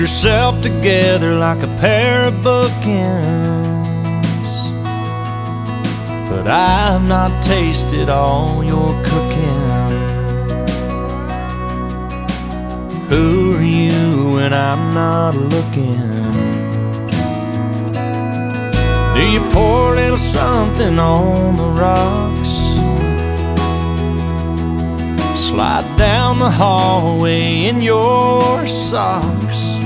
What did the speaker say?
yourself together like a pair of bookends, but I've not tasted all your cooking. Who are you when I'm not looking? Do you pour a little something on the rocks? Slide down the hallway in your socks?